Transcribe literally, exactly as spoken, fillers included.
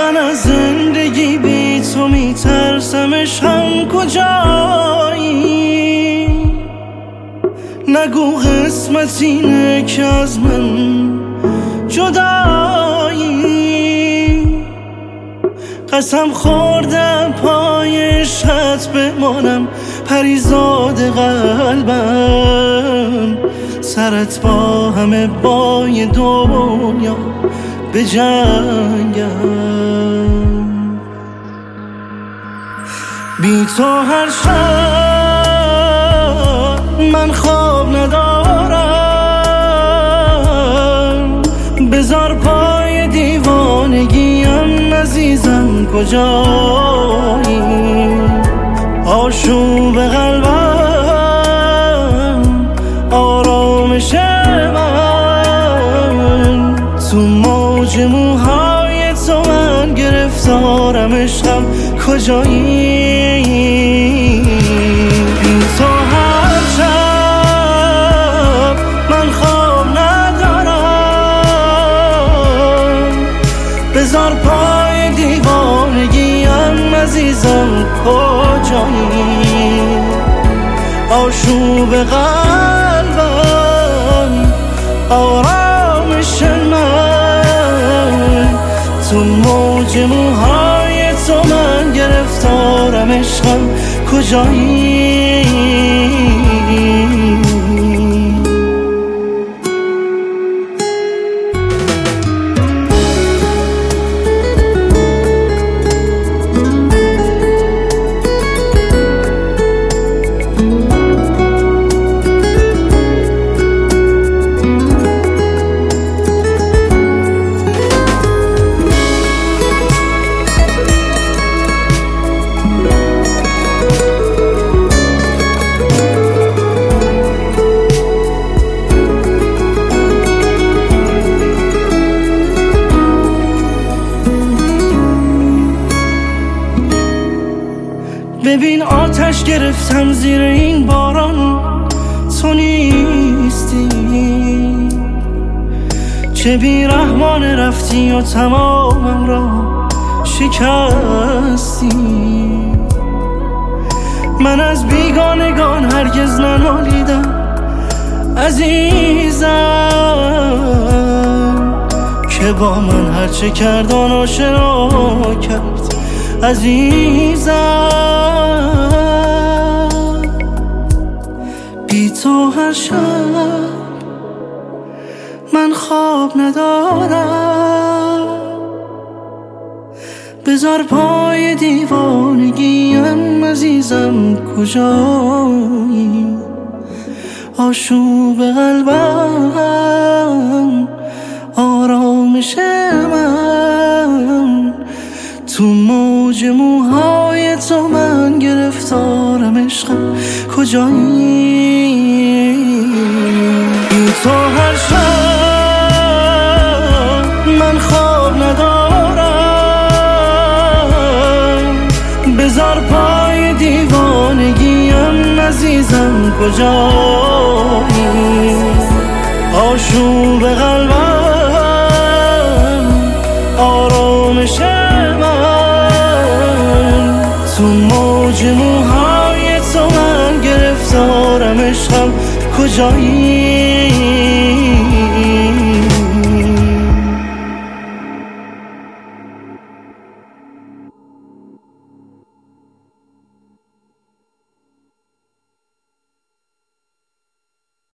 من از زندگی بی تو میترسم، عشقم کجایی؟ نگو قسمت اینه که از من جدایی. قسم خوردم پای عشقت بمانم، پریزاد قلبم، سرت با همه بای دنیا بجنگم. بی تو هر شب من خواب ندارم، بذار پای دیوانگیم عزیزم کجایی؟ آشوب قلبم، آرامش من، تو موج موهای تو من گرفتارم، عشقم کجایی؟ بی تو هر شب من خواب ندارم، بذار پای دیوانگیم عزیزم کجایی؟ آشوب قلبم، آرامش من، تو موج موهای تو من گرفتارم، عشقم کجایی؟ ببین آتش گرفتم زیر این باران، تو نیستی، چه بیرحمانه رفتی و تمامم را شکستی. من از بیگانگان هرگز ننالیدم عزیزم، که با من هرچه کرد آن آشنا کرد عزیزم. بی تو هر شب من خواب ندارم، بذار پای دیوانگیم عزیزم کجایی؟ آشوب قلبم، آرامش من، تو موج موهای تو من گرفتارم، عشقم کجایی؟ بی تو هر شب من خواب ندارم، بذار پای دیوانگیم عزیزم کجایی؟ آشوب قلبم، آرامش من، تو موج موهای تو من گرفتارم، عشقم کجایی؟